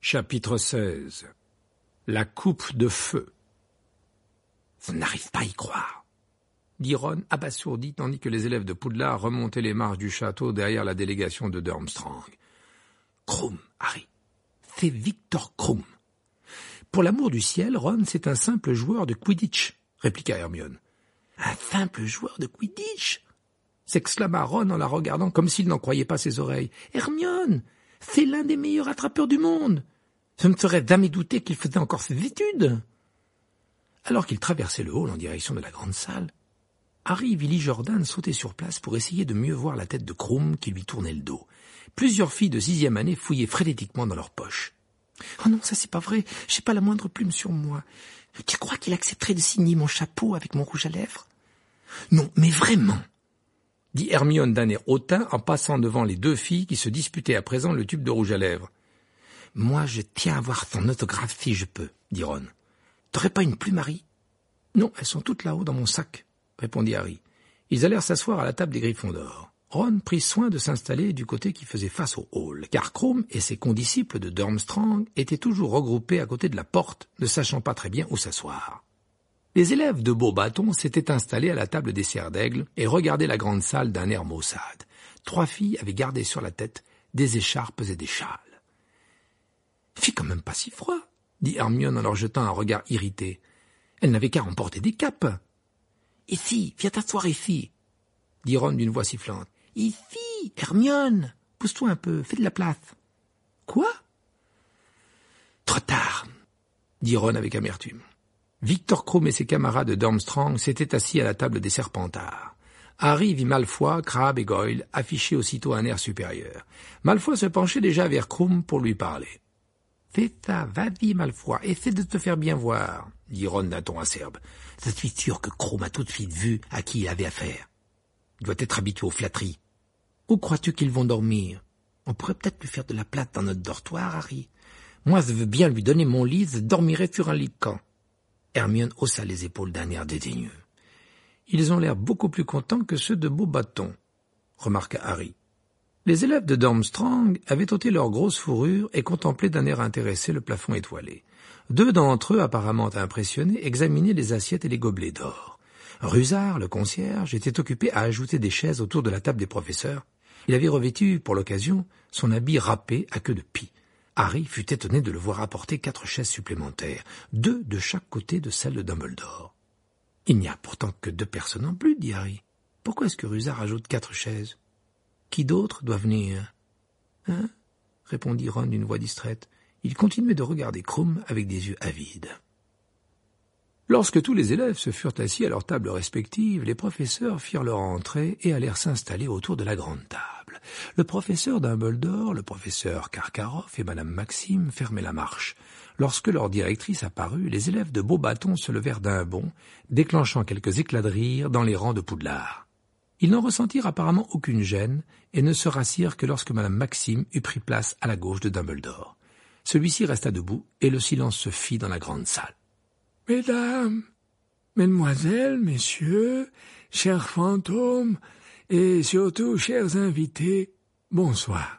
Chapitre 16. La coupe de feu. « Je n'arrive pas à y croire », dit Ron abasourdi tandis que les élèves de Poudlard remontaient les marches du château derrière la délégation de Durmstrang. « Krum, Harry, c'est Victor Krum. »« Pour l'amour du ciel, Ron, c'est un simple joueur de Quidditch, » répliqua Hermione. « Un simple joueur de Quidditch ?» s'exclama Ron en la regardant comme s'il n'en croyait pas ses oreilles. « Hermione, c'est l'un des meilleurs attrapeurs du monde. Je ne serais jamais douté qu'il faisait encore ses études. » Alors qu'il traversait le hall en direction de la grande salle, Harry vit Lee Jordan sauter sur place pour essayer de mieux voir la tête de Krum qui lui tournait le dos. Plusieurs filles de 6e année fouillaient frénétiquement dans leurs poches. « Oh non, ça c'est pas vrai, j'ai pas la moindre plume sur moi. Tu crois qu'il accepterait de signer mon chapeau avec mon rouge à lèvres ?»« Non, mais vraiment !» dit Hermione d'un air hautain en passant devant les deux filles qui se disputaient à présent le tube de rouge à lèvres. « Moi, je tiens à voir son autographe si je peux, » dit Ron. « T'aurais pas une plume, Harry ?»« Non, elles sont toutes là-haut dans mon sac, » répondit Harry. Ils allèrent s'asseoir à la table des Gryffondors. Ron prit soin de s'installer du côté qui faisait face au hall, car Krum et ses condisciples de Durmstrang étaient toujours regroupés à côté de la porte, ne sachant pas très bien où s'asseoir. Les élèves de Beauxbatons s'étaient installés à la table des Serres d'Aigle et regardaient la grande salle d'un air maussade. 3 filles avaient gardé sur la tête des écharpes et des châles. « Il fait quand même pas si froid », dit Hermione en leur jetant un regard irrité. « Elle n'avait qu'à emporter des capes. »« Ici, viens t'asseoir ici », dit Ron d'une voix sifflante. « Ici, Hermione, pousse-toi un peu, fais de la place. »« Quoi ?»« Trop tard », dit Ron avec amertume. Victor Krum et ses camarades de Durmstrang s'étaient assis à la table des Serpentards. Harry vit Malfoy, Crabbe et Goyle afficher aussitôt un air supérieur. Malfoy se penchait déjà vers Krum pour lui parler. « C'est ça, vas-y Malfoy, essaie de te faire bien voir, » dit Ron d'un ton acerbe. « Je suis sûr que Krum a tout de suite vu à qui il avait affaire. Il doit être habitué aux flatteries. Où crois-tu qu'ils vont dormir? On pourrait peut-être lui faire de la place dans notre dortoir, Harry. Moi, je veux bien lui donner mon lit, je dormirai sur un lit de camp. » Hermione haussa les épaules d'un air dédaigneux. « Ils ont l'air beaucoup plus contents que ceux de Beauxbatons, » remarqua Harry. Les élèves de Durmstrang avaient ôté leurs grosses fourrures et contemplaient d'un air intéressé le plafond étoilé. 2 d'entre eux, apparemment impressionnés, examinaient les assiettes et les gobelets d'or. Rusard, le concierge, était occupé à ajouter des chaises autour de la table des professeurs. Il avait revêtu, pour l'occasion, son habit râpé à queue de pie. Harry fut étonné de le voir apporter 4 chaises supplémentaires, 2 de chaque côté de celle de Dumbledore. « Il n'y a pourtant que 2 personnes en plus, » dit Harry. « Pourquoi est-ce que Rusard ajoute 4 chaises ? Qui d'autre doit venir ?»« Hein ?» répondit Ron d'une voix distraite. Il continuait de regarder Krum avec des yeux avides. Lorsque tous les élèves se furent assis à leurs tables respectives, les professeurs firent leur entrée et allèrent s'installer autour de la grande table. Le professeur Dumbledore, le professeur Karkaroff et Madame Maxime fermaient la marche. Lorsque leur directrice apparut, les élèves de Beauxbatons se levèrent d'un bond, déclenchant quelques éclats de rire dans les rangs de Poudlard. Ils n'en ressentirent apparemment aucune gêne et ne se rassirent que lorsque Madame Maxime eut pris place à la gauche de Dumbledore. Celui-ci resta debout et le silence se fit dans la grande salle. « Mesdames, mesdemoiselles, messieurs, chers fantômes et surtout chers invités, bonsoir, »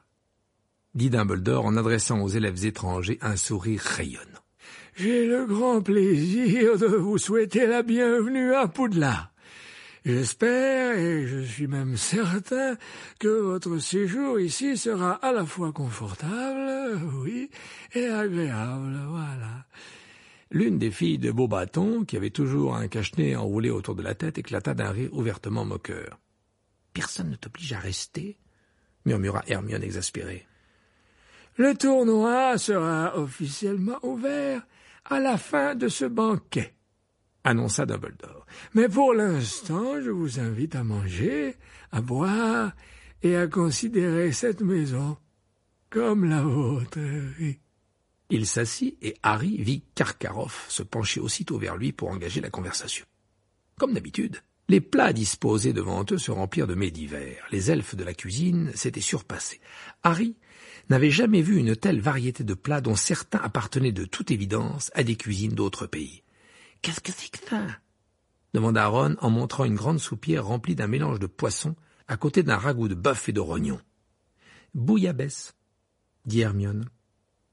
dit Dumbledore en adressant aux élèves étrangers un sourire rayonnant. « J'ai le grand plaisir de vous souhaiter la bienvenue à Poudlard. J'espère, et je suis même certain, que votre séjour ici sera à la fois confortable, oui, et agréable, voilà. » L'une des filles de Beauxbatons, qui avait toujours un cache-nez enroulé autour de la tête, éclata d'un rire ouvertement moqueur. « Personne ne t'oblige à rester, » murmura Hermione exaspérée. « Le tournoi sera officiellement ouvert à la fin de ce banquet, » annonça Dumbledore. « Mais pour l'instant, je vous invite à manger, à boire et à considérer cette maison comme la vôtre. » Il s'assit et Harry vit Karkaroff se pencher aussitôt vers lui pour engager la conversation. Comme d'habitude, les plats disposés devant eux se remplirent de mets divers. Les elfes de la cuisine s'étaient surpassés. Harry n'avait jamais vu une telle variété de plats dont certains appartenaient de toute évidence à des cuisines d'autres pays. « Qu'est-ce que c'est que ça ?» demanda Ron en montrant une grande soupière remplie d'un mélange de poissons à côté d'un ragoût de bœuf et de rognons. « Bouillabaisse » dit Hermione.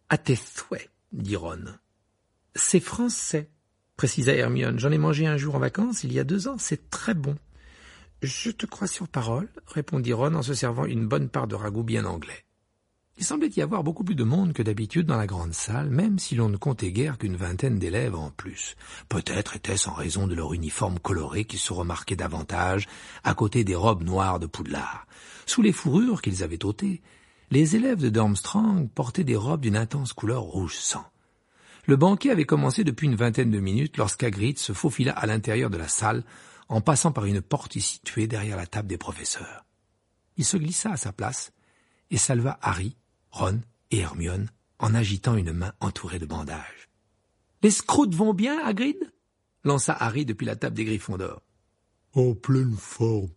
À tes souhaits, dit Ron. C'est français, précisa Hermione. J'en ai mangé un jour en vacances, il y a 2 ans, c'est très bon. Je te crois sur parole, répondit Ron en se servant une bonne part de ragoût bien anglais. Il semblait y avoir beaucoup plus de monde que d'habitude dans la grande salle, même si l'on ne comptait guère qu'une vingtaine d'élèves en plus. Peut-être était-ce en raison de leur uniforme coloré qui se remarquait davantage à côté des robes noires de Poudlard. Sous les fourrures qu'ils avaient ôtées, les élèves de Durmstrang portaient des robes d'une intense couleur rouge sang. Le banquet avait commencé depuis une vingtaine de minutes lorsqu'Hagrid se faufila à l'intérieur de la salle en passant par une porte située derrière la table des professeurs. Il se glissa à sa place et salua Harry, Ron et Hermione en agitant une main entourée de bandages. « Les scroutes vont bien, Hagrid ?» lança Harry depuis la table des Gryffondors. « En pleine forme, »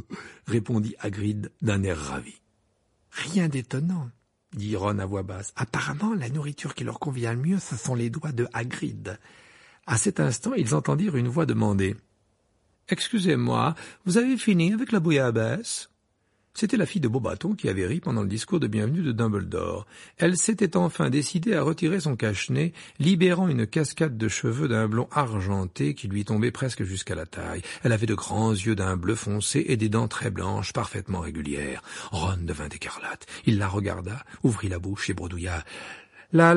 répondit Hagrid d'un air ravi. « Rien d'étonnant, » dit Ron à voix basse. « Apparemment, la nourriture qui leur convient le mieux, ce sont les doigts de Hagrid. » À cet instant, ils entendirent une voix demander « Excusez-moi, vous avez fini avec la bouillabaisse ?» C'était la fille de Beauxbâton qui avait ri pendant le discours de bienvenue de Dumbledore. Elle s'était enfin décidée à retirer son cache-nez, libérant une cascade de cheveux d'un blond argenté qui lui tombait presque jusqu'à la taille. Elle avait de grands yeux d'un bleu foncé et des dents très blanches, parfaitement régulières. Ron devint écarlate. Il la regarda, ouvrit la bouche et bredouilla. La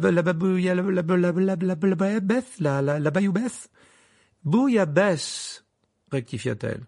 bouillabaisse, rectifia-t-elle.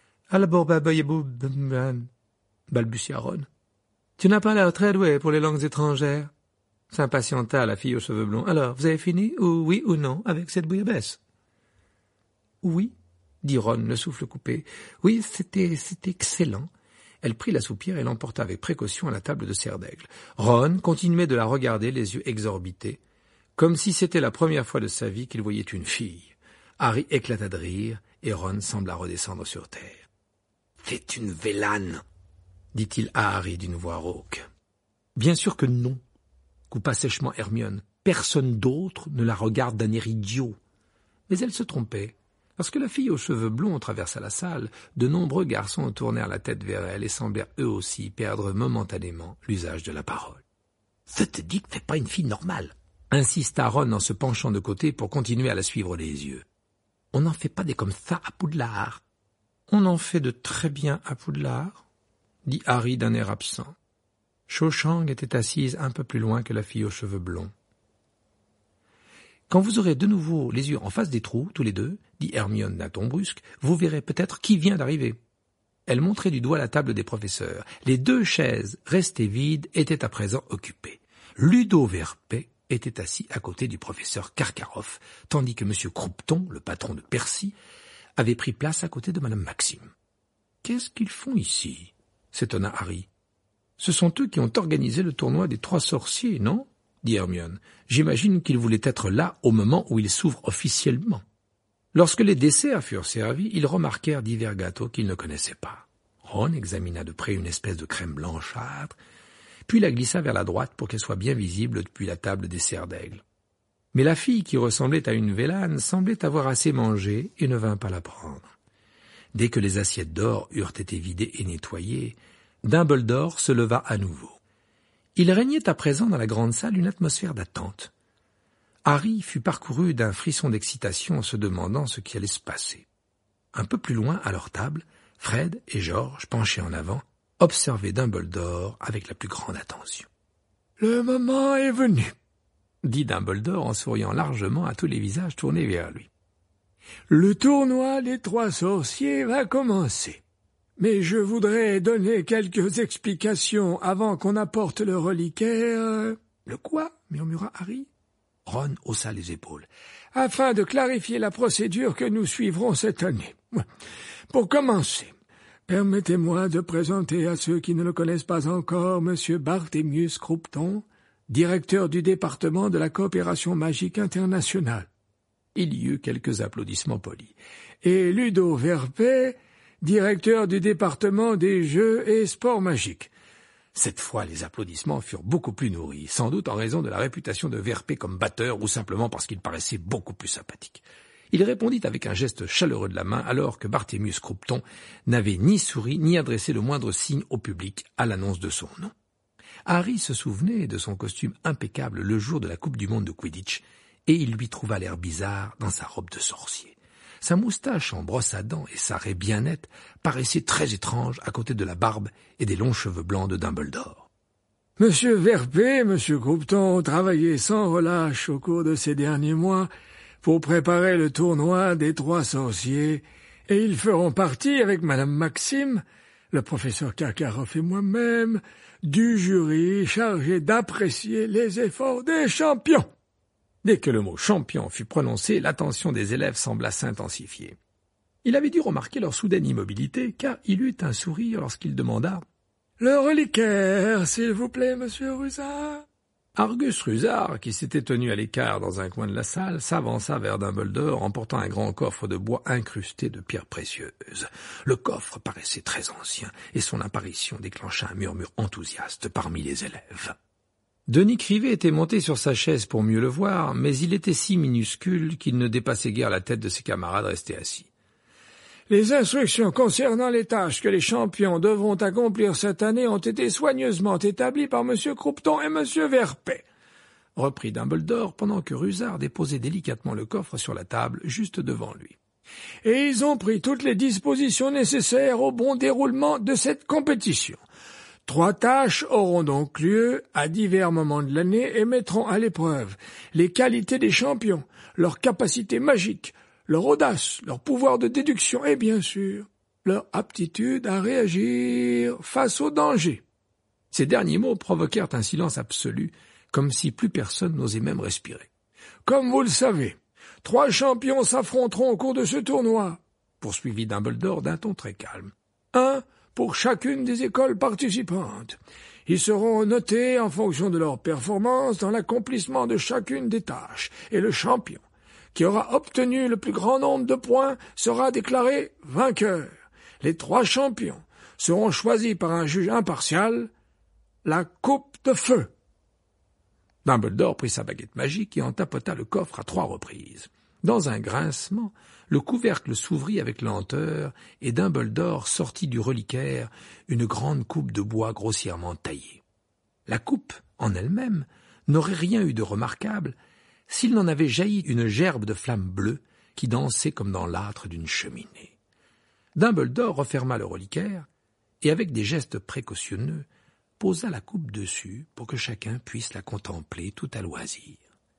Balbutia Ron. Tu n'as pas l'air très doué pour les langues étrangères, s'impatienta la fille aux cheveux blonds. Alors, vous avez fini, ou oui ou non, avec cette bouillabaisse? Oui, dit Ron, le souffle coupé. Oui, c'était excellent. Elle prit la soupière et l'emporta avec précaution à la table de serre d'aigle. Ron continuait de la regarder, les yeux exorbités, comme si c'était la première fois de sa vie qu'il voyait une fille. Harry éclata de rire, et Ron sembla redescendre sur terre. « C'est une vélane !» dit-il à Harry d'une voix rauque. « Bien sûr que non !» coupa sèchement Hermione. « Personne d'autre ne la regarde d'un air idiot. » Mais elle se trompait. Lorsque la fille aux cheveux blonds traversa la salle, de nombreux garçons tournèrent la tête vers elle et semblèrent eux aussi perdre momentanément l'usage de la parole. « Ça te dit que c'est pas une fille normale !» insista Ron en se penchant de côté pour continuer à la suivre les yeux. « On n'en fait pas des comme ça à Poudlard. »« On en fait de très bien à Poudlard, » dit Harry d'un air absent. Cho Chang était assise un peu plus loin que la fille aux cheveux blonds. « Quand vous aurez de nouveau les yeux en face des trous, tous les deux, » dit Hermione d'un ton brusque, « vous verrez peut-être qui vient d'arriver. » Elle montrait du doigt la table des professeurs. Les 2 chaises restées vides étaient à présent occupées. Ludo Verpet était assis à côté du professeur Karkaroff, tandis que M. Croupton, le patron de Percy, avait pris place à côté de Mme Maxime. « Qu'est-ce qu'ils font ici ?» s'étonna Harry. « Ce sont eux qui ont organisé le tournoi des 3 sorciers, non ?» dit Hermione. « J'imagine qu'ils voulaient être là au moment où il s'ouvre officiellement. » Lorsque les desserts furent servis, ils remarquèrent divers gâteaux qu'ils ne connaissaient pas. Ron examina de près une espèce de crème blanchâtre, puis la glissa vers la droite pour qu'elle soit bien visible depuis la table des serres d'aigle. Mais la fille qui ressemblait à une vélane semblait avoir assez mangé et ne vint pas la prendre. Dès que les assiettes d'or eurent été vidées et nettoyées, Dumbledore se leva à nouveau. Il régnait à présent dans la grande salle une atmosphère d'attente. Harry fut parcouru d'un frisson d'excitation en se demandant ce qui allait se passer. Un peu plus loin, à leur table, Fred et George, penchés en avant, observaient Dumbledore avec la plus grande attention. « Le moment est venu !» dit Dumbledore en souriant largement à tous les visages tournés vers lui. « Le tournoi des 3 sorciers va commencer. Mais je voudrais donner quelques explications avant qu'on apporte le reliquaire. »« Le quoi ?» murmura Harry. Ron haussa les épaules. « Afin de clarifier la procédure que nous suivrons cette année. Pour commencer, permettez-moi de présenter à ceux qui ne le connaissent pas encore M. Barthélemy Croupton, directeur du département de la coopération magique internationale. » Il y eut quelques applaudissements polis. « Et Ludo Verpet, directeur du département des jeux et sports magiques. » Cette fois, les applaudissements furent beaucoup plus nourris, sans doute en raison de la réputation de Verpet comme batteur ou simplement parce qu'il paraissait beaucoup plus sympathique. Il répondit avec un geste chaleureux de la main alors que Barthélemy Croupton n'avait ni souri ni adressé le moindre signe au public à l'annonce de son nom. Harry se souvenait de son costume impeccable le jour de la Coupe du monde de Quidditch, et il lui trouva l'air bizarre dans sa robe de sorcier. Sa moustache en brosse à dents et sa raie bien nette paraissaient très étranges à côté de la barbe et des longs cheveux blancs de Dumbledore. Monsieur Verpé et Monsieur Croupton ont travaillé sans relâche au cours de ces derniers mois pour préparer le tournoi des 3 sorciers, et ils feront partie, avec Madame Maxime, le professeur Karkaroff et moi-même, du jury chargé d'apprécier les efforts des champions. Dès que le mot « champion » fut prononcé, l'attention des élèves sembla s'intensifier. Il avait dû remarquer leur soudaine immobilité, car il eut un sourire lorsqu'il demanda « Le reliquaire, s'il vous plaît, monsieur Rusard ?» Argus Rusard, qui s'était tenu à l'écart dans un coin de la salle, s'avança vers Dumbledore en portant un grand coffre de bois incrusté de pierres précieuses. Le coffre paraissait très ancien, et son apparition déclencha un murmure enthousiaste parmi les élèves. Denis Crivet était monté sur sa chaise pour mieux le voir, mais il était si minuscule qu'il ne dépassait guère la tête de ses camarades restés assis. Les instructions concernant les tâches que les champions devront accomplir cette année ont été soigneusement établies par M. Croupton et M. Verpé, reprit Dumbledore pendant que Rusard déposait délicatement le coffre sur la table juste devant lui. Et ils ont pris toutes les dispositions nécessaires au bon déroulement de cette compétition. 3 tâches auront donc lieu à divers moments de l'année et mettront à l'épreuve les qualités des champions, leurs capacités magiques, leur audace, leur pouvoir de déduction et, bien sûr, leur aptitude à réagir face au danger. Ces derniers mots provoquèrent un silence absolu, comme si plus personne n'osait même respirer. Comme vous le savez, 3 champions s'affronteront au cours de ce tournoi, poursuivit Dumbledore d'un ton très calme. 1 pour chacune des écoles participantes. Ils seront notés en fonction de leur performance dans l'accomplissement de chacune des tâches, et le champion qui aura obtenu le plus grand nombre de points sera déclaré vainqueur. Les 3 champions seront choisis par un juge impartial, la coupe de feu. Dumbledore prit sa baguette magique et en tapota le coffre à 3 reprises. Dans un grincement, le couvercle s'ouvrit avec lenteur et Dumbledore sortit du reliquaire une grande coupe de bois grossièrement taillée. La coupe, en elle-même, n'aurait rien eu de remarquable s'il n'en avait jailli une gerbe de flammes bleues qui dansait comme dans l'âtre d'une cheminée. Dumbledore referma le reliquaire et, avec des gestes précautionneux, posa la coupe dessus pour que chacun puisse la contempler tout à loisir.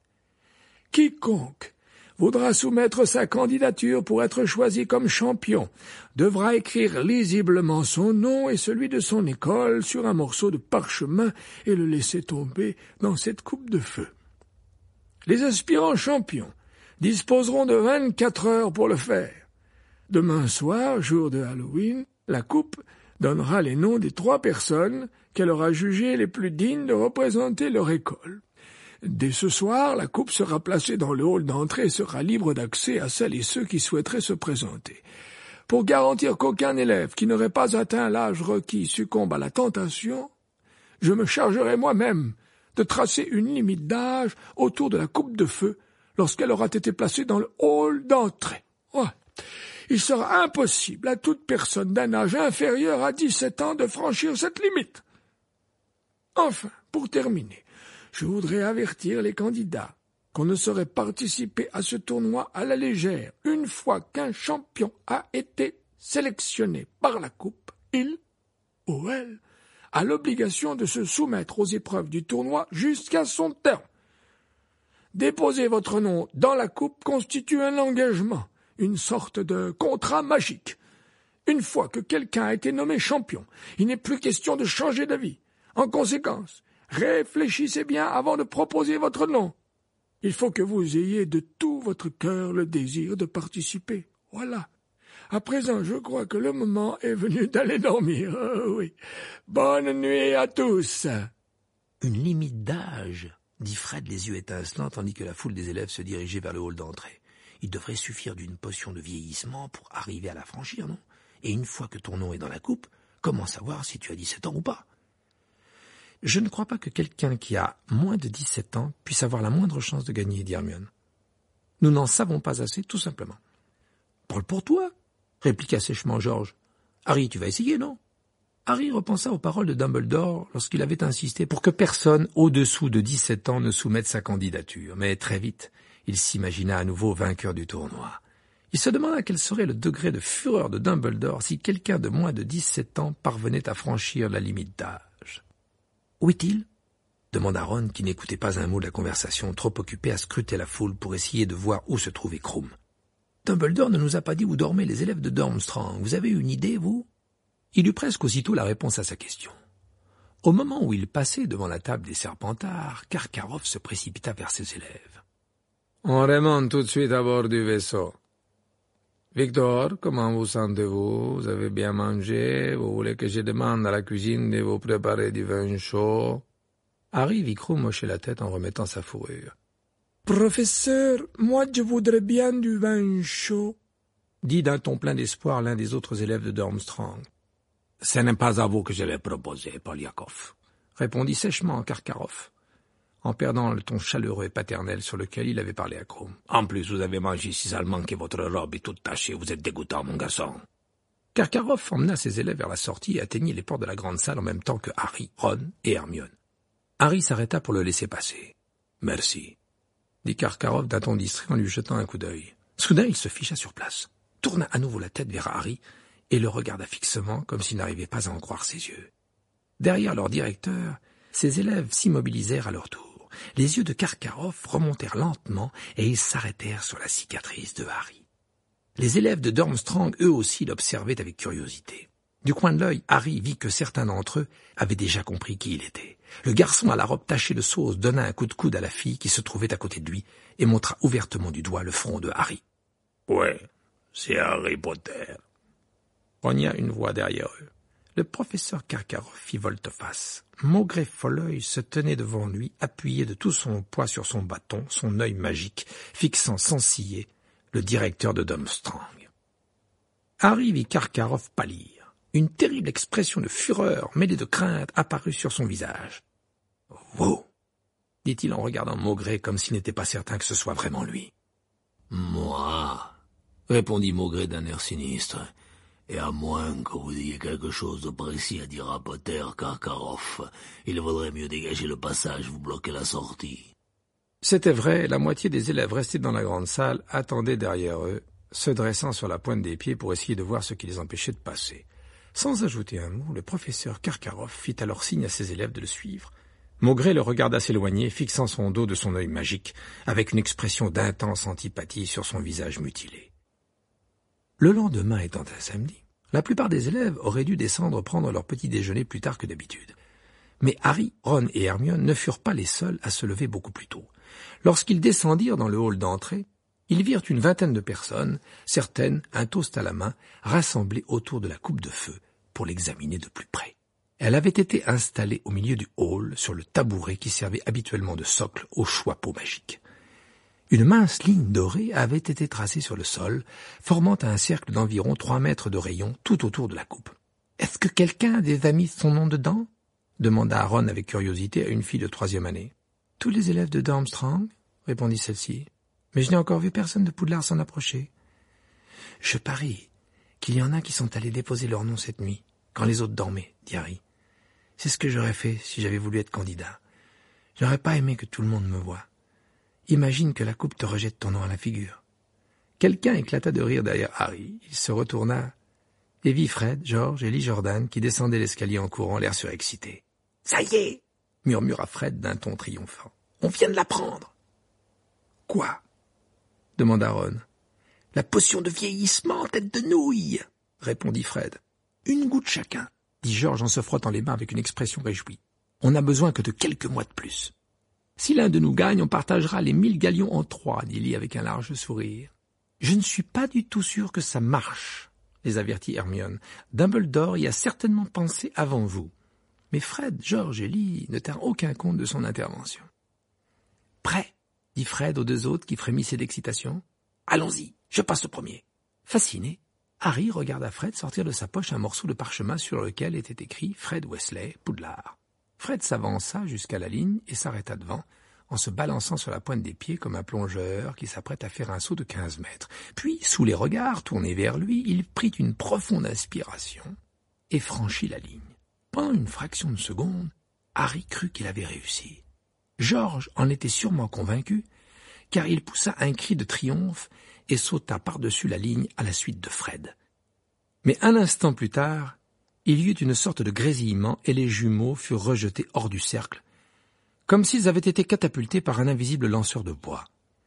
« Quiconque voudra soumettre sa candidature pour être choisi comme champion devra écrire lisiblement son nom et celui de son école sur un morceau de parchemin et le laisser tomber dans cette coupe de feu. Les aspirants champions disposeront de 24 heures pour le faire. Demain soir, jour de Halloween, la coupe donnera les noms des 3 personnes qu'elle aura jugées les plus dignes de représenter leur école. Dès ce soir, la coupe sera placée dans le hall d'entrée et sera libre d'accès à celles et ceux qui souhaiteraient se présenter. Pour garantir qu'aucun élève qui n'aurait pas atteint l'âge requis succombe à la tentation, je me chargerai moi-même de tracer une limite d'âge autour de la coupe de feu lorsqu'elle aura été placée dans le hall d'entrée. Ouais. Il sera impossible à toute personne d'un âge inférieur à 17 ans de franchir cette limite. Enfin, pour terminer, je voudrais avertir les candidats qu'on ne saurait participer à ce tournoi à la légère. Une fois qu'un champion a été sélectionné par la coupe, il ou elle a l'obligation de se soumettre aux épreuves du tournoi jusqu'à son terme. Déposer votre nom dans la coupe constitue un engagement, une sorte de contrat magique. Une fois que quelqu'un a été nommé champion, il n'est plus question de changer d'avis. En conséquence, réfléchissez bien avant de proposer votre nom. Il faut que vous ayez de tout votre cœur le désir de participer. Voilà. À présent, je crois que le moment est venu d'aller dormir. Oh, oui. Bonne nuit à tous. Une limite d'âge, dit Fred les yeux étincelants tandis que la foule des élèves se dirigeait vers le hall d'entrée. Il devrait suffire d'une potion de vieillissement pour arriver à la franchir, non? Et une fois que ton nom est dans la coupe, comment savoir si tu as 17 ans ou pas? Je ne crois pas que quelqu'un qui a moins de 17 ans puisse avoir la moindre chance de gagner, dit Hermione. Nous n'en savons pas assez, tout simplement. Parle pour toi, répliqua sèchement Georges. Harry, tu vas essayer, non? Harry repensa aux paroles de Dumbledore lorsqu'il avait insisté pour que personne au-dessous de 17 ans ne soumette sa candidature. Mais très vite, il s'imagina à nouveau vainqueur du tournoi. Il se demanda quel serait le degré de fureur de Dumbledore si quelqu'un de moins de 17 ans parvenait à franchir la limite d'âge. « Où est-il » demanda Ron, qui n'écoutait pas un mot de la conversation, trop occupé à scruter la foule pour essayer de voir où se trouvait Krum. « Dumbledore ne nous a pas dit où dormaient les élèves de Durmstrang. Vous avez une idée, vous » Il eut presque aussitôt la réponse à sa question. Au moment où il passait devant la table des Serpentards, Karkaroff se précipita vers ses élèves. « On remonte tout de suite à bord du vaisseau. Victor, comment vous sentez-vous? Vous avez bien mangé? Vous voulez que je demande à la cuisine de vous préparer du vin chaud? » Harry vit Krum hocher la tête en remettant sa fourrure. « Professeur, moi je voudrais bien du vin chaud, » dit d'un ton plein d'espoir l'un des autres élèves de Durmstrang. « Ce n'est pas à vous que je l'ai proposé, Polyakov, » répondit sèchement Karkaroff, en perdant le ton chaleureux et paternel sur lequel il avait parlé à Krum. « En plus, vous avez mangé si salement que votre robe est toute tachée. Vous êtes dégoûtant, mon garçon. » Karkaroff emmena ses élèves vers la sortie et atteignit les portes de la grande salle en même temps que Harry, Ron et Hermione. Harry s'arrêta pour le laisser passer. « Merci, » dit Karkaroff d'un ton distrait en lui jetant un coup d'œil. Soudain, il se ficha sur place, tourna à nouveau la tête vers Harry et le regarda fixement comme s'il n'arrivait pas à en croire ses yeux. Derrière leur directeur, ses élèves s'immobilisèrent à leur tour. Les yeux de Karkaroff remontèrent lentement et ils s'arrêtèrent sur la cicatrice de Harry. Les élèves de Durmstrang, eux aussi, l'observaient avec curiosité. Du coin de l'œil, Harry vit que certains d'entre eux avaient déjà compris qui il était. Le garçon à la robe tachée de sauce donna un coup de coude à la fille qui se trouvait à côté de lui et montra ouvertement du doigt le front de Harry. « Ouais, c'est Harry Potter. » Rogna une voix derrière eux. Le professeur Karkaroff fit volte-face. Maugrey Folleuil se tenait devant lui, appuyé de tout son poids sur son bâton, son œil magique, fixant sans ciller le directeur de Durmstrang. Harry vit Karkaroff pâlir. Une terrible expression de fureur mêlée de crainte apparut sur son visage. « Vous » dit-il en regardant Maugrey comme s'il n'était pas certain que ce soit vraiment lui. « Moi » répondit Maugrey d'un air sinistre. « Et à moins que vous ayez quelque chose de précis à dire à Potter, Karkaroff, il vaudrait mieux dégager le passage, vous bloquez la sortie. » C'était vrai, la moitié des élèves restés dans la grande salle attendaient derrière eux, se dressant sur la pointe des pieds pour essayer de voir ce qui les empêchait de passer. Sans ajouter un mot, le professeur Karkaroff fit alors signe à ses élèves de le suivre. Maugrey le regarda s'éloigner, fixant son dos de son œil magique, avec une expression d'intense antipathie sur son visage mutilé. Le lendemain étant un samedi, la plupart des élèves auraient dû descendre prendre leur petit déjeuner plus tard que d'habitude. Mais Harry, Ron et Hermione ne furent pas les seuls à se lever beaucoup plus tôt. Lorsqu'ils descendirent dans le hall d'entrée, ils virent une vingtaine de personnes, certaines, un toast à la main, rassemblées autour de la coupe de feu pour l'examiner de plus près. Elle avait été installée au milieu du hall sur le tabouret qui servait habituellement de socle au choix-peau magique. Une mince ligne dorée avait été tracée sur le sol, formant un cercle d'environ 3 mètres de rayon tout autour de la coupe. « Est-ce que quelqu'un des amis son nom dedans ?» demanda Ron avec curiosité à une fille de 3e année. « Tous les élèves de Durmstrang ?» répondit celle-ci. « Mais je n'ai encore vu personne de Poudlard s'en approcher. »« Je parie qu'il y en a qui sont allés déposer leur nom cette nuit, quand les autres dormaient, » dit Harry. « C'est ce que j'aurais fait si j'avais voulu être candidat. Je n'aurais pas aimé que tout le monde me voie. Imagine que la coupe te rejette ton nom à la figure. » Quelqu'un éclata de rire derrière Harry. Il se retourna et vit Fred, George et Lee Jordan qui descendaient l'escalier en courant, l'air surexcités. « Ça y est !» murmura Fred d'un ton triomphant. « On vient de l'apprendre !»« Quoi ?» demanda Ron. « La potion de vieillissement en tête de nouille !» répondit Fred. « Une goutte chacun !» dit George en se frottant les mains avec une expression réjouie. « On n'a besoin que de quelques mois de plus. »« Si l'un de nous gagne, on partagera les 1000 galions en 3, dit Lee avec un large sourire. « Je ne suis pas du tout sûr que ça marche, les avertit Hermione. Dumbledore y a certainement pensé avant vous. » Mais Fred, George et Lee ne tinrent aucun compte de son intervention. « Prêt ?» dit Fred aux 2 autres qui frémissaient d'excitation. « Allons-y, je passe le premier. » Fasciné, Harry regarda Fred sortir de sa poche un morceau de parchemin sur lequel était écrit « Fred Weasley, Poudlard ». Fred s'avança jusqu'à la ligne et s'arrêta devant, en se balançant sur la pointe des pieds comme un plongeur qui s'apprête à faire un saut de 15 mètres. Puis, sous les regards tournés vers lui, il prit une profonde inspiration et franchit la ligne. Pendant une fraction de seconde, Harry crut qu'il avait réussi. George en était sûrement convaincu, car il poussa un cri de triomphe et sauta par-dessus la ligne à la suite de Fred. Mais un instant plus tard, il y eut une sorte de grésillement et les jumeaux furent rejetés hors du cercle, comme s'ils avaient été catapultés par un invisible lanceur de bois.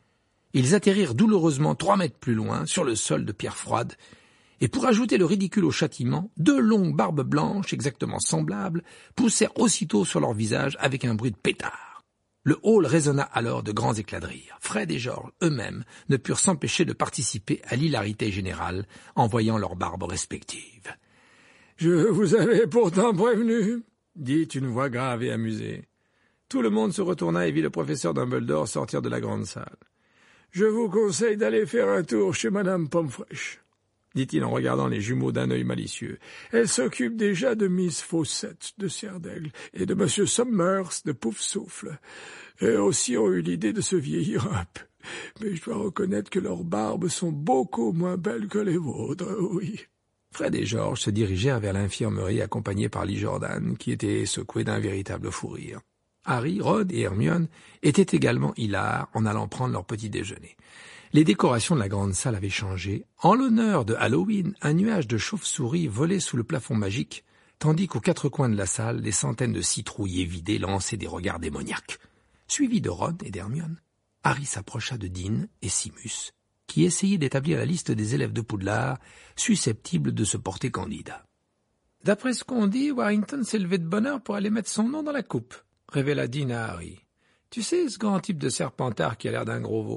Ils atterrirent douloureusement 3 mètres plus loin, sur le sol de pierre froide, et pour ajouter le ridicule au châtiment, 2 longues barbes blanches exactement semblables poussèrent aussitôt sur leur visage avec un bruit de pétard. Le hall résonna alors de grands éclats de rire. Fred et George eux-mêmes ne purent s'empêcher de participer à l'hilarité générale en voyant leurs barbes respectives. « Je vous avais pourtant prévenu, » dit une voix grave et amusée. Tout le monde se retourna et vit le professeur Dumbledore sortir de la grande salle. « Je vous conseille d'aller faire un tour chez Madame Pomfresh, » dit-il en regardant les jumeaux d'un œil malicieux. « Elle s'occupe déjà de Miss Fawcett de Serre-d'Aigle et de Monsieur Summers de Poufsouffle. Eux aussi ont eu l'idée de se vieillir un peu. Mais je dois reconnaître que leurs barbes sont beaucoup moins belles que les vôtres, oui. » Fred et George se dirigèrent vers l'infirmerie accompagnés par Lee Jordan, qui était secoué d'un véritable fou rire. Harry, Ron et Hermione étaient également hilars en allant prendre leur petit déjeuner. Les décorations de la grande salle avaient changé. En l'honneur de Halloween, un nuage de chauves-souris volait sous le plafond magique, tandis qu'aux 4 coins de la salle, des centaines de citrouilles évidées lançaient des regards démoniaques. Suivi de Ron et d'Hermione, Harry s'approcha de Dean et Simus, qui essayaient d'établir la liste des élèves de Poudlard susceptibles de se porter candidats. « D'après ce qu'on dit, Warrington s'est levé de bonne heure pour aller mettre son nom dans la coupe, » révéla Dean à Harry. « Tu sais, ce grand type de serpentard qui a l'air d'un gros veau. »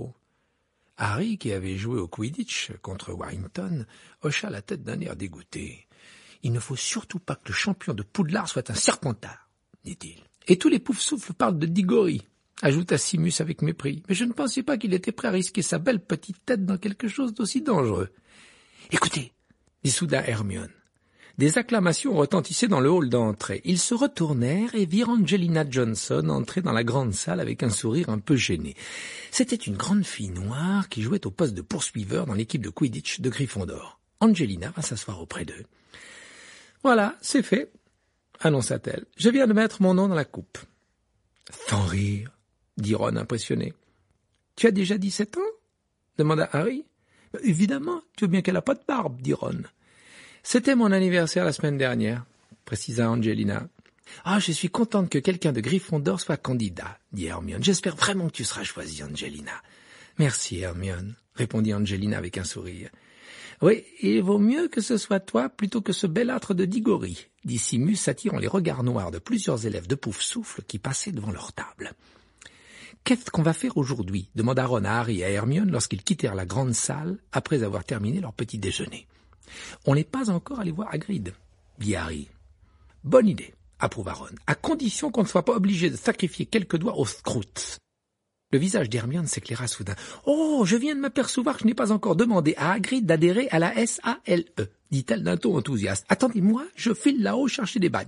Harry, qui avait joué au Quidditch contre Warrington, hocha la tête d'un air dégoûté. « Il ne faut surtout pas que le champion de Poudlard soit un serpentard, » dit-il. « Et tous les Poufsouffles parlent de Diggory, » ajouta Simus avec mépris. « Mais je ne pensais pas qu'il était prêt à risquer sa belle petite tête dans quelque chose d'aussi dangereux. »« Écoutez » dit soudain Hermione. Des acclamations retentissaient dans le hall d'entrée. Ils se retournèrent et virent Angelina Johnson entrer dans la grande salle avec un sourire un peu gêné. C'était une grande fille noire qui jouait au poste de poursuiveur dans l'équipe de Quidditch de Gryffondor. Angelina va s'asseoir auprès d'eux. « Voilà, c'est fait, » annonça-t-elle. « Je viens de mettre mon nom dans la coupe. »« Sans rire, » dit Ron impressionné. « Tu as déjà 17 ans ?» demanda Harry. « Évidemment, tu vois bien qu'elle n'a pas de barbe, » dit Ron. « C'était mon anniversaire la semaine dernière, » précisa Angelina. « Ah, je suis contente que quelqu'un de Gryffondor soit candidat, » dit Hermione. « J'espère vraiment que tu seras choisie, Angelina. »« Merci, Hermione, » répondit Angelina avec un sourire. « Oui, il vaut mieux que ce soit toi plutôt que ce belâtre de Diggory, » dit Simus, attirant les regards noirs de plusieurs élèves de Poufsouffle qui passaient devant leur table. « Qu'est-ce qu'on va faire aujourd'hui » demanda Ron à Harry et à Hermione lorsqu'ils quittèrent la grande salle après avoir terminé leur petit déjeuner. « On n'est pas encore allé voir Hagrid, » dit Harry. « Bonne idée, » approuva Ron, « à condition qu'on ne soit pas obligé de sacrifier quelques doigts aux Scrouts. » Le visage d'Hermione s'éclaira soudain. « Oh, je viens de m'apercevoir que je n'ai pas encore demandé à Hagrid d'adhérer à la SALE, » dit-elle d'un ton enthousiaste. « Attendez-moi, je file là-haut chercher des badges. »«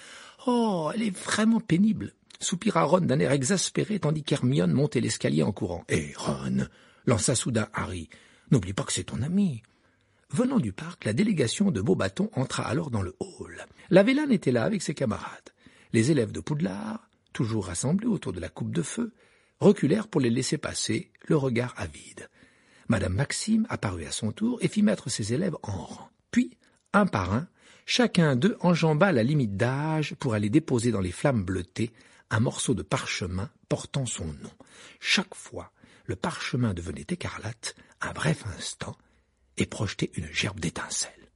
Oh, elle est vraiment pénible, » soupira Ron d'un air exaspéré tandis qu'Hermione montait l'escalier en courant. « Hé, Ron » lança soudain Harry, « n'oublie pas que c'est ton ami. » Venant du parc, la délégation de Beauxbatons entra alors dans le hall. La Vélane était là avec ses camarades. Les élèves de Poudlard, toujours rassemblés autour de la coupe de feu, reculèrent pour les laisser passer, le regard avide. Madame Maxime apparut à son tour et fit mettre ses élèves en rang. Puis, un par un, chacun d'eux enjamba la limite d'âge pour aller déposer dans les flammes bleutées un morceau de parchemin portant son nom. Chaque fois, le parchemin devenait écarlate, un bref instant, et projetait une gerbe d'étincelles.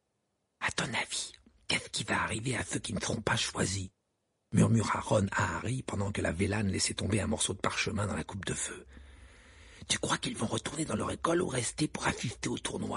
« À ton avis, qu'est-ce qui va arriver à ceux qui ne seront pas choisis ?» murmura Ron à Harry pendant que la Vélane laissait tomber un morceau de parchemin dans la coupe de feu. « Tu crois qu'ils vont retourner dans leur école ou rester pour assister au tournoi ?»«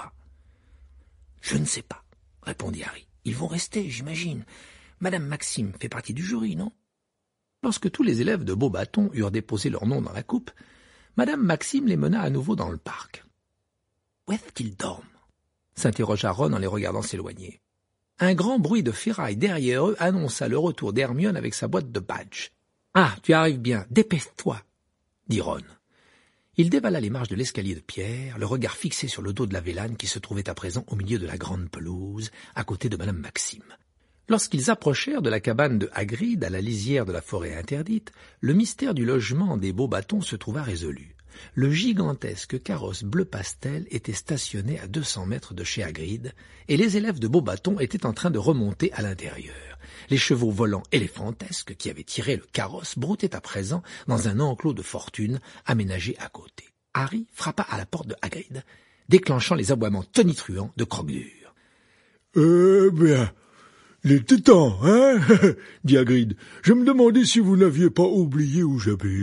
Je ne sais pas, » répondit Harry. « Ils vont rester, j'imagine. Madame Maxime fait partie du jury, non ?» Lorsque tous les élèves de Beauxbatons eurent déposé leur nom dans la coupe, Madame Maxime les mena à nouveau dans le parc. « Où est-ce qu'ils dorment ?» s'interrogea Ron en les regardant s'éloigner. Un grand bruit de ferraille derrière eux annonça le retour d'Hermione avec sa boîte de badges. « Ah, tu arrives bien, dépêche-toi » dit Ron. Il dévala les marches de l'escalier de pierre, le regard fixé sur le dos de la Vélane qui se trouvait à présent au milieu de la grande pelouse, à côté de Madame Maxime. Lorsqu'ils approchèrent de la cabane de Hagrid à la lisière de la forêt interdite, le mystère du logement des Beauxbatons se trouva résolu. Le gigantesque carrosse bleu pastel était stationné à 200 mètres de chez Hagrid, et les élèves de Beauxbatons étaient en train de remonter à l'intérieur. Les chevaux volants éléphantesques qui avaient tiré le carrosse broutaient à présent dans un enclos de fortune aménagé à côté. Harry frappa à la porte de Hagrid, déclenchant les aboiements tonitruants de Croque-Dur. « Eh bien, il était temps, hein ?» dit Hagrid. « Je me demandais si vous n'aviez pas oublié où j'habite. »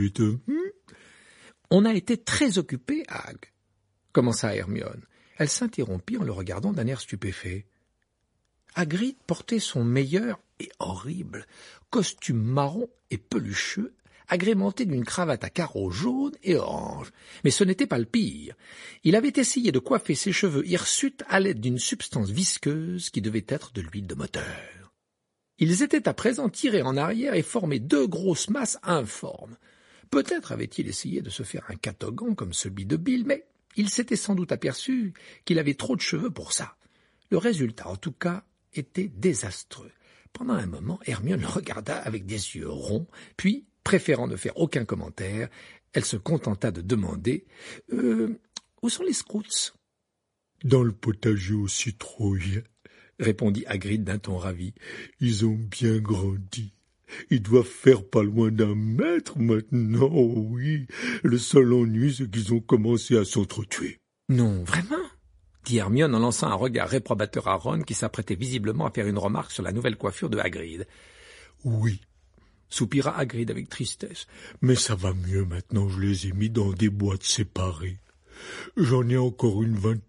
On a été très occupés, Hag, commença Hermione. Elle s'interrompit en le regardant d'un air stupéfait. Hagrid portait son meilleur et horrible costume marron et pelucheux, agrémenté d'une cravate à carreaux jaunes et orange. Mais ce n'était pas le pire. Il avait essayé de coiffer ses cheveux hirsutes à l'aide d'une substance visqueuse qui devait être de l'huile de moteur. Ils étaient à présent tirés en arrière et formaient 2 grosses masses informes. Peut-être avait-il essayé de se faire un catogan comme celui de Bill, mais il s'était sans doute aperçu qu'il avait trop de cheveux pour ça. Le résultat, en tout cas, était désastreux. Pendant un moment, Hermione le regarda avec des yeux ronds, puis, préférant ne faire aucun commentaire, elle se contenta de demander « Où sont les Scouts ?»« Dans le potager aux citrouilles, » répondit Hagrid d'un ton ravi. « Ils ont bien grandi. Ils doivent faire pas loin d'1 mètre maintenant, oui. Le seul ennui, c'est qu'ils ont commencé à s'entretuer. » « Non, vraiment ?» dit Hermione en lançant un regard réprobateur à Ron qui s'apprêtait visiblement à faire une remarque sur la nouvelle coiffure de Hagrid. « Oui, » soupira Hagrid avec tristesse. « Mais ça va mieux maintenant, je les ai mis dans des boîtes séparées. J'en ai encore une 20aine. »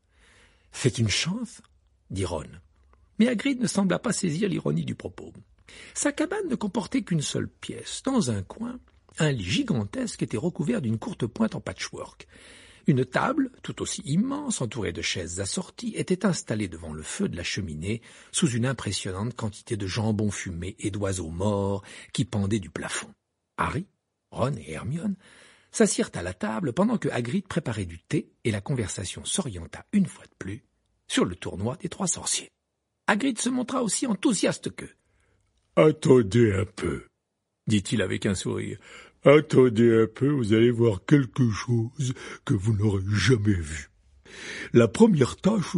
« C'est une chance, » dit Ron. Mais Hagrid ne sembla pas saisir l'ironie du propos. Sa cabane ne comportait qu'une seule pièce. Dans un coin, un lit gigantesque était recouvert d'une courte pointe en patchwork. Une table, tout aussi immense, entourée de chaises assorties, était installée devant le feu de la cheminée, sous une impressionnante quantité de jambon fumé et d'oiseaux morts qui pendaient du plafond. Harry, Ron et Hermione s'assirent à la table pendant que Hagrid préparait du thé et la conversation s'orienta une fois de plus sur le tournoi des 3 sorciers. Hagrid se montra aussi enthousiaste qu'eux. « Attendez un peu, » dit-il avec un sourire. « Attendez un peu, vous allez voir quelque chose que vous n'aurez jamais vu. La première tâche...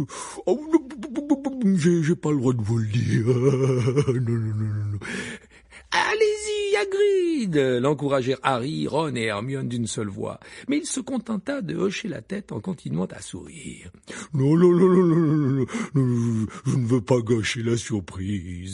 j'ai pas le droit de vous le dire. Non. » « Allez-y, Hagrid !» l'encouragèrent Harry, Ron et Hermione d'une seule voix. Mais il se contenta de hocher la tête en continuant à sourire. « Non, je ne veux pas gâcher la surprise, »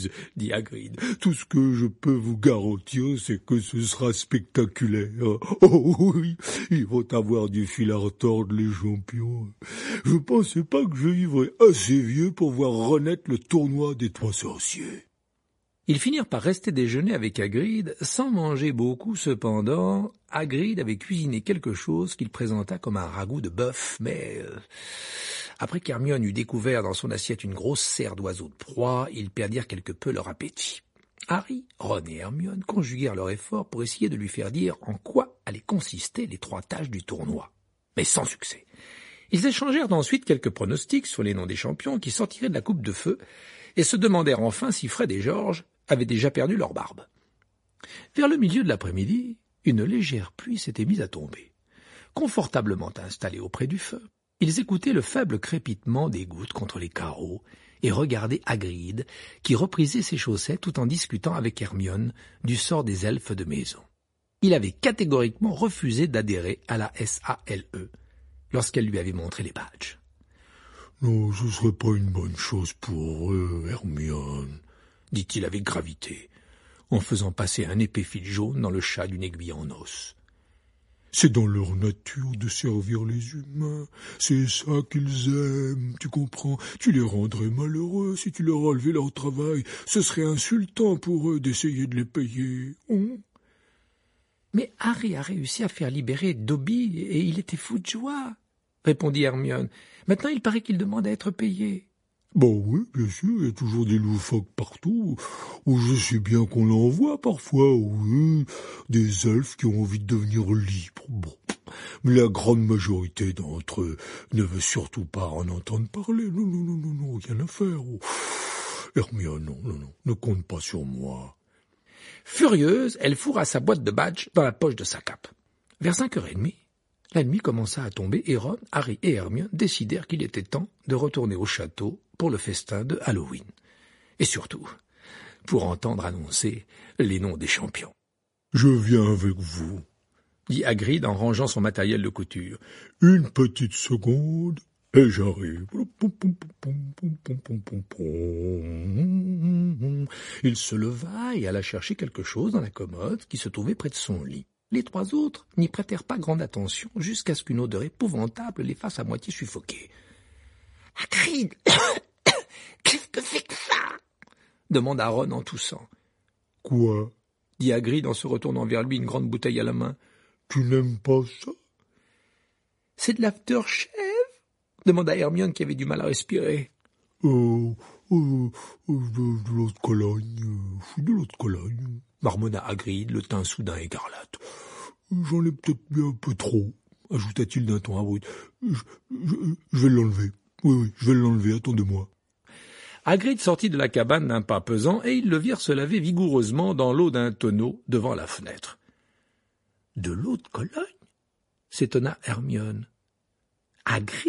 dit Hagrid. « Tout ce que je peux vous garantir, c'est que ce sera spectaculaire. Oh oui, ils vont avoir du fil à retordre, les champions. Je pensais pas que je vivrais assez vieux pour voir renaître le tournoi des 3 sorciers. » Ils finirent par rester déjeuner avec Hagrid, sans manger beaucoup cependant. Hagrid avait cuisiné quelque chose qu'il présenta comme un ragoût de bœuf, mais après qu'Hermione eut découvert dans son assiette une grosse serre d'oiseaux de proie, ils perdirent quelque peu leur appétit. Harry, Ron et Hermione conjuguèrent leurs efforts pour essayer de lui faire dire en quoi allaient consister les 3 tâches du tournoi, mais sans succès. Ils échangèrent ensuite quelques pronostics sur les noms des champions qui sortiraient de la coupe de feu et se demandèrent enfin si Fred et George avaient déjà perdu leur barbe. Vers le milieu de l'après-midi, une légère pluie s'était mise à tomber. Confortablement installés auprès du feu, ils écoutaient le faible crépitement des gouttes contre les carreaux et regardaient Hagrid qui reprisait ses chaussettes tout en discutant avec Hermione du sort des elfes de maison. Il avait catégoriquement refusé d'adhérer à la SALE lorsqu'elle lui avait montré les badges. « Non, ce serait pas une bonne chose pour eux, Hermione, » dit-il avec gravité, en faisant passer un épais fil jaune dans le chat d'une aiguille en os. « C'est dans leur nature de servir les humains, c'est ça qu'ils aiment, tu comprends? Tu les rendrais malheureux si tu leur enlevais leur travail, ce serait insultant pour eux d'essayer de les payer. Hein? » Mais Harry a réussi à faire libérer Dobby et il était fou de joie, répondit Hermione. Maintenant il paraît qu'il demande à être payé. Bon oui, bien sûr, il y a toujours des loufoques partout, où je sais bien qu'on l'envoie parfois, oui, des elfes qui ont envie de devenir libres, bon. Mais la grande majorité d'entre eux ne veut surtout pas en entendre parler, non, rien à faire. Hermione, non, ne compte pas sur moi. » Furieuse, elle fourra sa boîte de badges dans la poche de sa cape. Vers 5h30, la nuit commença à tomber et Ron, Harry et Hermione décidèrent qu'il était temps de retourner au château pour le festin de Halloween. Et surtout, pour entendre annoncer les noms des champions. « Je viens avec vous, » dit Hagrid en rangeant son matériel de couture. « Une petite seconde, et j'arrive. » Il se leva et alla chercher quelque chose dans la commode qui se trouvait près de son lit. Les 3 autres n'y prêtèrent pas grande attention jusqu'à ce qu'une odeur épouvantable les fasse à moitié suffoquer. « Hagrid, qu'est-ce que c'est que ça ?» demanda Ron en toussant. « Quoi ?» dit Hagrid en se retournant vers lui, une grande bouteille à la main. « Tu n'aimes pas ça ?»« C'est de l'aftershave ?» demanda Hermione qui avait du mal à respirer. « De l'eau de Cologne, » marmonna Hagrid, le teint soudain écarlate. « J'en ai peut-être bien un peu trop, » ajouta-t-il d'un ton abruti. « Je vais l'enlever. Oui, je vais l'enlever, attendez-moi. » Hagrid sortit de la cabane d'un pas pesant et ils le virent se laver vigoureusement dans l'eau d'un tonneau devant la fenêtre. « De l'eau de Cologne ?» s'étonna Hermione. « Hagrid ?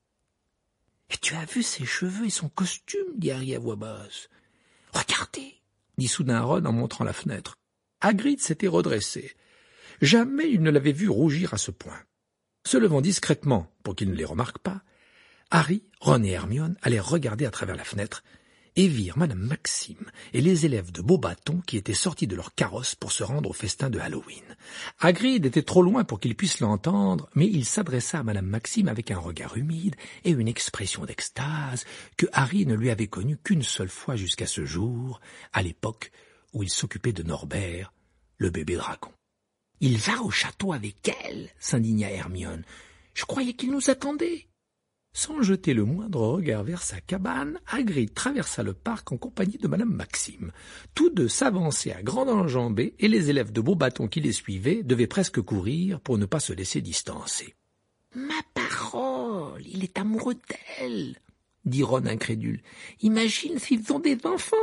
Et tu as vu ses cheveux et son costume ?» dit Harry à voix basse. « Regardez !» dit soudain Ron en montrant la fenêtre. Hagrid s'était redressé. Jamais il ne l'avait vu rougir à ce point. Se levant discrètement pour qu'il ne les remarque pas, Harry, Ron et Hermione allèrent regarder à travers la fenêtre et virent Madame Maxime et les élèves de Beauxbatons qui étaient sortis de leur carrosse pour se rendre au festin de Halloween. Hagrid était trop loin pour qu'il puisse l'entendre, mais il s'adressa à Madame Maxime avec un regard humide et une expression d'extase que Harry ne lui avait connue qu'une seule fois jusqu'à ce jour, à l'époque où il s'occupait de Norbert, le bébé dragon. « Il va au château avec elle !» s'indigna Hermione. « Je croyais qu'il nous attendait !» Sans jeter le moindre regard vers sa cabane, Hagrid traversa le parc en compagnie de Madame Maxime. Tous deux s'avançaient à grandes enjambées et les élèves de Beauxbatons qui les suivaient devaient presque courir pour ne pas se laisser distancer. « Ma parole, il est amoureux d'elle !» dit Ron incrédule. « Imagine s'ils ont des enfants.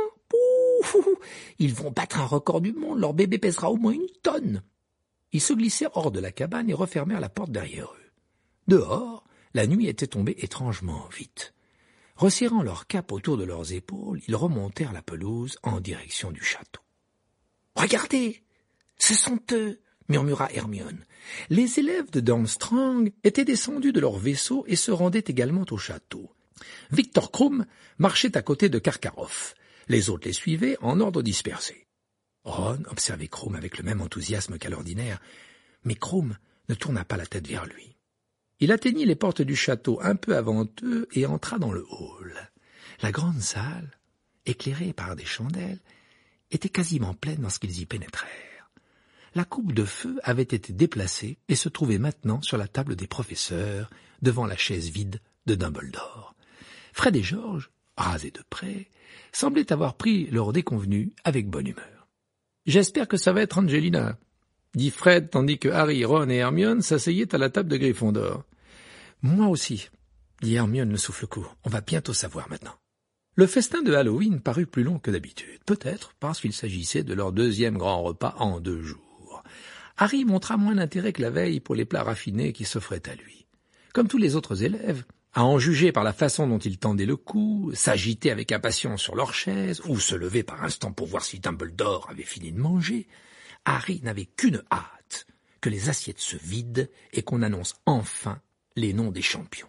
Ils vont battre un record du monde, leur bébé pèsera au moins 1 tonne. » Ils se glissèrent hors de la cabane et refermèrent la porte derrière eux. Dehors, la nuit était tombée étrangement vite. Resserrant leurs capes autour de leurs épaules, ils remontèrent la pelouse en direction du château. « Regardez, ce sont eux !» murmura Hermione. Les élèves de Durmstrang étaient descendus de leur vaisseau et se rendaient également au château. Victor Krum marchait à côté de Karkaroff. Les autres les suivaient en ordre dispersé. Ron observait Krum avec le même enthousiasme qu'à l'ordinaire, mais Krum ne tourna pas la tête vers lui. Il atteignit les portes du château un peu avant eux et entra dans le hall. La grande salle, éclairée par des chandelles, était quasiment pleine lorsqu'ils y pénétrèrent. La coupe de feu avait été déplacée et se trouvait maintenant sur la table des professeurs, devant la chaise vide de Dumbledore. Fred et George, rasés de près, semblaient avoir pris leur déconvenue avec bonne humeur. « J'espère que ça va être Angelina », dit Fred tandis que Harry, Ron et Hermione s'asseyaient à la table de Gryffondor. « Moi aussi », dit Hermione le souffle court. « On va bientôt savoir maintenant. » Le festin de Halloween parut plus long que d'habitude, peut-être parce qu'il s'agissait de leur 2e grand repas en 2 jours. Harry montra moins d'intérêt que la veille pour les plats raffinés qui s'offraient à lui. Comme tous les autres élèves, à en juger par la façon dont ils tendaient le cou, s'agitaient avec impatience sur leur chaise, ou se levaient par instant pour voir si Dumbledore avait fini de manger, Harry n'avait qu'une hâte, que les assiettes se vident et qu'on annonce enfin les noms des champions.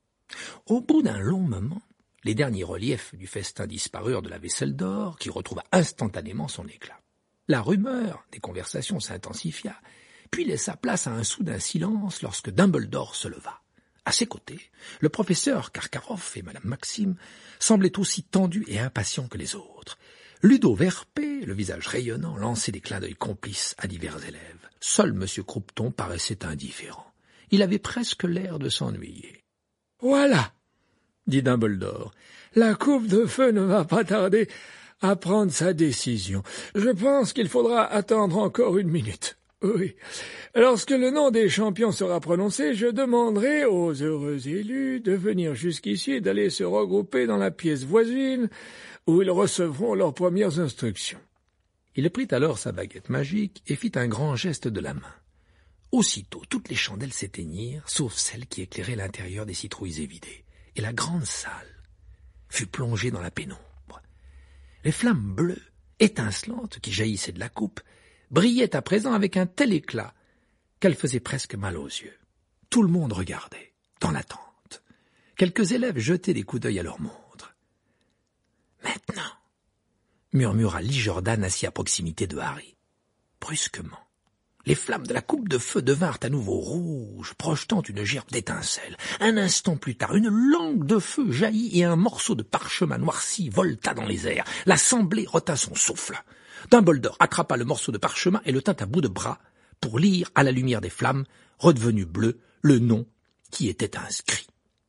Au bout d'un long moment, les derniers reliefs du festin disparurent de la vaisselle d'or, qui retrouva instantanément son éclat. La rumeur des conversations s'intensifia, puis laissa place à un soudain silence lorsque Dumbledore se leva. À ses côtés, le professeur Karkaroff et Madame Maxime semblaient aussi tendus et impatients que les autres. Ludo Verpé, le visage rayonnant, lançait des clins d'œil complices à divers élèves. Seul M. Croupton paraissait indifférent. Il avait presque l'air de s'ennuyer. « Voilà !» dit Dumbledore. « La coupe de feu ne va pas tarder à prendre sa décision. Je pense qu'il faudra attendre encore 1 minute. Oui. Lorsque le nom des champions sera prononcé, je demanderai aux heureux élus de venir jusqu'ici et d'aller se regrouper dans la pièce voisine où ils recevront leurs premières instructions. » Il prit alors sa baguette magique et fit un grand geste de la main. Aussitôt, toutes les chandelles s'éteignirent, sauf celle qui éclairait l'intérieur des citrouilles évidées, et la grande salle fut plongée dans la pénombre. Les flammes bleues, étincelantes, qui jaillissaient de la coupe, brillaient à présent avec un tel éclat qu'elles faisaient presque mal aux yeux. Tout le monde regardait, dans l'attente. Quelques élèves jetaient des coups d'œil à leur montre. « Maintenant !» murmura Lee Jordan assis à proximité de Harry. Brusquement, les flammes de la coupe de feu devinrent à nouveau rouges, projetant une gerbe d'étincelles. Un instant plus tard, une langue de feu jaillit et un morceau de parchemin noirci volta dans les airs. L'assemblée retint son souffle. Dumbledore attrapa le morceau de parchemin et le tint à bout de bras pour lire à la lumière des flammes, redevenu bleu, le nom qui était inscrit.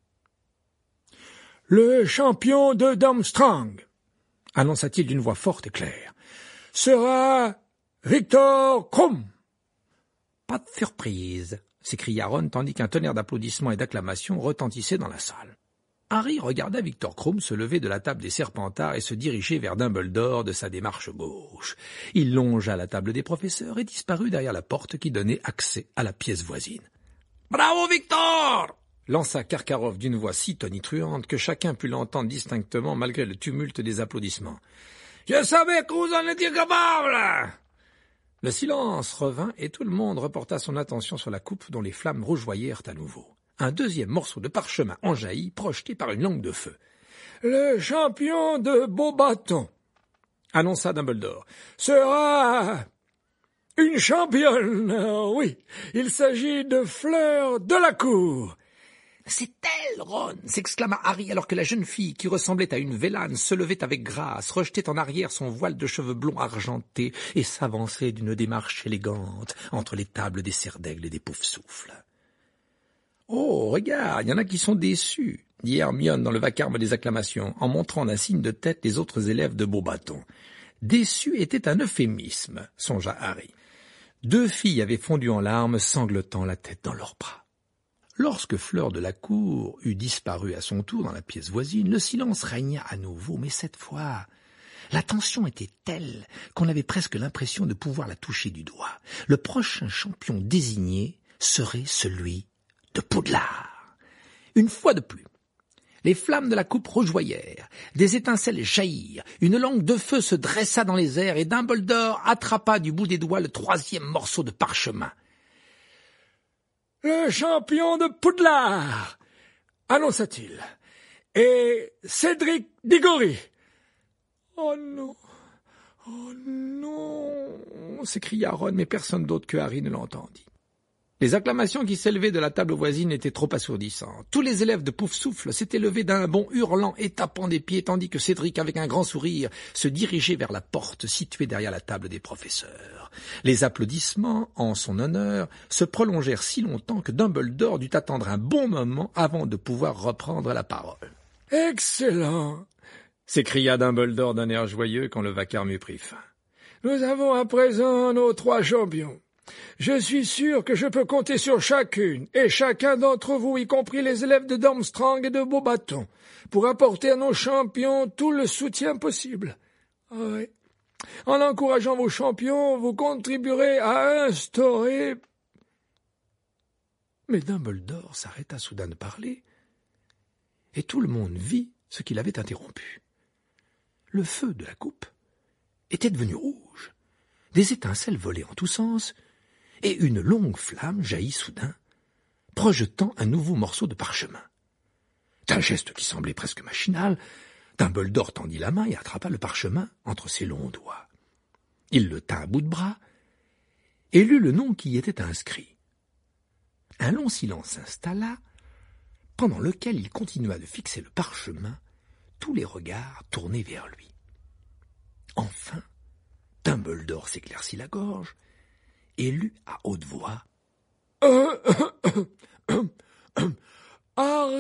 « Le champion de Durmstrang, » annonça-t-il d'une voix forte et claire, « sera Victor Krum. » « Pas de surprise !» s'écria Ron, tandis qu'un tonnerre d'applaudissements et d'acclamations retentissait dans la salle. Harry regarda Victor Krum se lever de la table des Serpentards et se diriger vers Dumbledore de sa démarche gauche. Il longea la table des professeurs et disparut derrière la porte qui donnait accès à la pièce voisine. « Bravo, Victor !» lança Karkaroff d'une voix si tonitruante que chacun put l'entendre distinctement malgré le tumulte des applaudissements. « Je savais que vous en étiez capable !» Le silence revint et tout le monde reporta son attention sur la coupe dont les flammes rougeoyèrent à nouveau. Un deuxième morceau de parchemin en jaillit, projeté par une langue de feu. « Le champion de Beauxbatons, » annonça Dumbledore, « sera une championne. Oui, il s'agit de Fleur Delacour. » « C'est elle, Ron !» s'exclama Harry alors que la jeune fille, qui ressemblait à une Vélane, se levait avec grâce, rejetait en arrière son voile de cheveux blonds argentés et s'avançait d'une démarche élégante entre les tables des serres d'aigle et des poufs-souffles. « Oh, regarde, il y en a qui sont déçus !» dit Hermione dans le vacarme des acclamations, en montrant d'un signe de tête les autres élèves de Beauxbatons. Déçu était un euphémisme, songea Harry. 2 filles avaient fondu en larmes, sanglotant la tête dans leurs bras. Lorsque Fleur Delacour eut disparu à son tour dans la pièce voisine, le silence régna à nouveau, mais cette fois, la tension était telle qu'on avait presque l'impression de pouvoir la toucher du doigt. Le prochain champion désigné serait celui de Poudlard. Une fois de plus, les flammes de la coupe rougeoyèrent, des étincelles jaillirent, une langue de feu se dressa dans les airs et Dumbledore attrapa du bout des doigts le 3e morceau de parchemin. « Le champion de Poudlard, » annonça-t-il, « et Cédric Diggory. »« Oh non, oh non !» s'écria Ron, mais personne d'autre que Harry ne l'entendit. Les acclamations qui s'élevaient de la table voisine étaient trop assourdissantes. Tous les élèves de Poufsouffle s'étaient levés d'un bond hurlant et tapant des pieds, tandis que Cédric, avec un grand sourire, se dirigeait vers la porte située derrière la table des professeurs. Les applaudissements, en son honneur, se prolongèrent si longtemps que Dumbledore dut attendre un bon moment avant de pouvoir reprendre la parole. « Excellent !» s'écria Dumbledore d'un air joyeux quand le vacarme eut pris fin. « Nous avons à présent nos 3 champions. Je suis sûr que je peux compter sur chacune et chacun d'entre vous, y compris les élèves de Durmstrang et de Beauxbatons, pour apporter à nos champions tout le soutien possible. Oui. En encourageant vos champions, vous contribuerez à instaurer... » Mais Dumbledore s'arrêta soudain de parler, et tout le monde vit ce qu'il avait interrompu. Le feu de la coupe était devenu rouge, des étincelles volaient en tous sens, et une longue flamme jaillit soudain, projetant un nouveau morceau de parchemin. D'un geste qui semblait presque machinal, Dumbledore tendit la main et attrapa le parchemin entre ses longs doigts. Il le tint à bout de bras et lut le nom qui y était inscrit. Un long silence s'installa, pendant lequel il continua de fixer le parchemin, tous les regards tournés vers lui. Enfin, Dumbledore s'éclaircit la gorge et lut à haute voix « Harry Potter !»